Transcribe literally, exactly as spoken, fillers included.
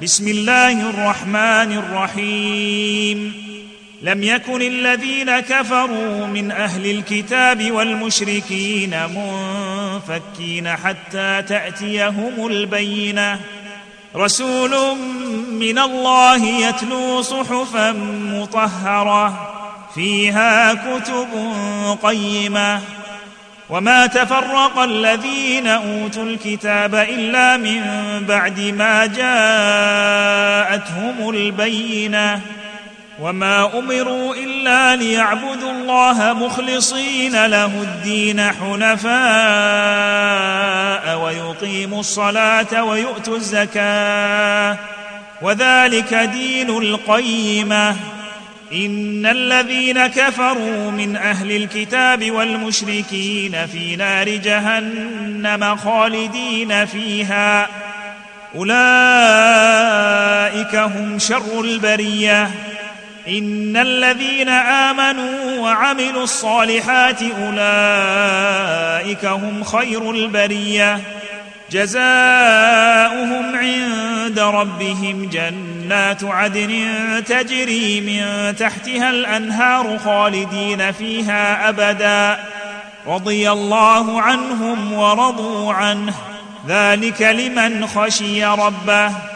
بسم الله الرحمن الرحيم لم يكن الذين كفروا من أهل الكتاب والمشركين منفكين حتى تأتيهم البينة رسول من الله يتلو صحفا مطهرة فيها كتب قيمة وما تفرق الذين أوتوا الكتاب إلا من بعد ما جاءتهم البينة وما أمروا إلا ليعبدوا الله مخلصين له الدين حنفاء ويقيموا الصلاة ويؤتوا الزكاة وذلك دين القيمة إن الذين كفروا من أهل الكتاب والمشركين في نار جهنم خالدين فيها أولئك هم شر البرية إن الذين آمنوا وعملوا الصالحات أولئك هم خير البرية جزاؤهم عند ربهم جنات عدن تجري من تحتها الأنهار خالدين فيها أبدا رضي الله عنهم ورضوا عنه ذلك لمن خشي ربه